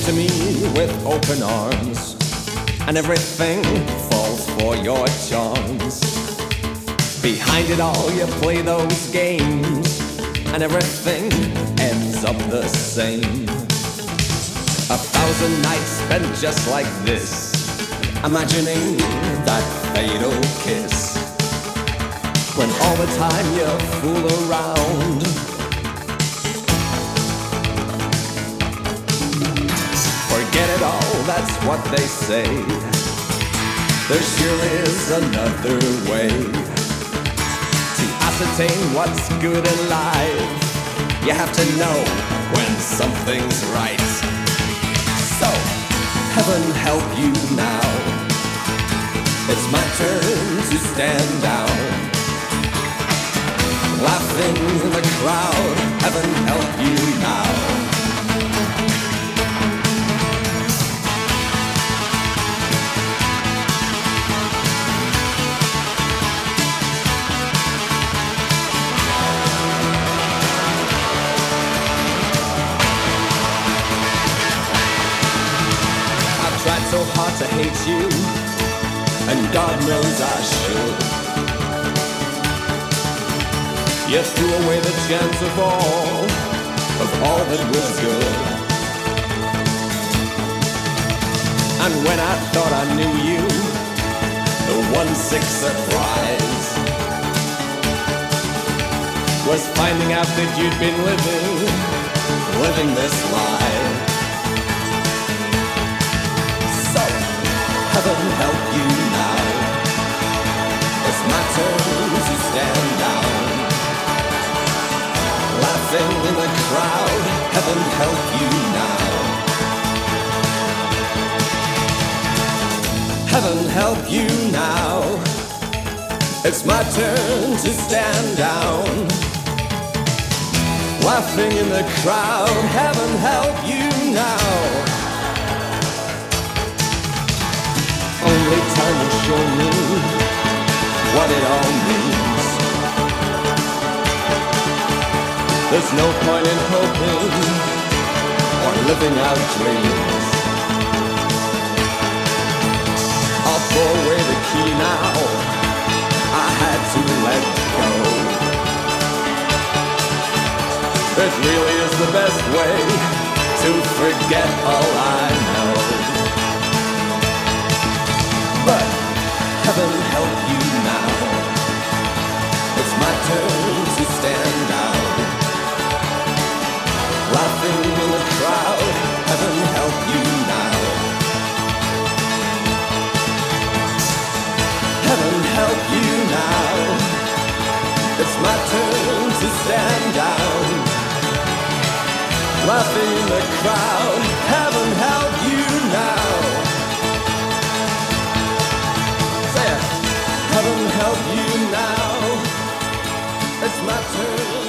to me with open arms, and everything falls for your charms. Behind it all you play those games, and everything ends up the same. 1,000 nights spent just like this, imagining that fatal kiss, when all the time you fool around. Forget it all, that's what they say. There sure is another way to ascertain what's good in life. You have to know when something's right. So, heaven help you now. It's my turn to stand down. Laughing in the crowd, heaven help you now. Tried so hard to hate you, and God knows I should. You threw away the chance of all that was good. And when I thought I knew you, the 1-6 surprise was finding out that you'd been living this lie. Heaven help you now. It's my turn to stand down. Laughing in the crowd, heaven help you now. Heaven help you now. It's my turn to stand down. Laughing in the crowd, heaven help you now. Only time will show me what it all means. There's no point in hoping or living out dreams. I'll throw away the key now. I had to let go. It really is the best way to forget all I know. But heaven help you now. It's my turn to stand down. Laughing in the crowd, heaven help you now. Heaven help you now. It's my turn to stand down. Laughing in the crowd, heaven help you now. Heaven help you now. It's my turn.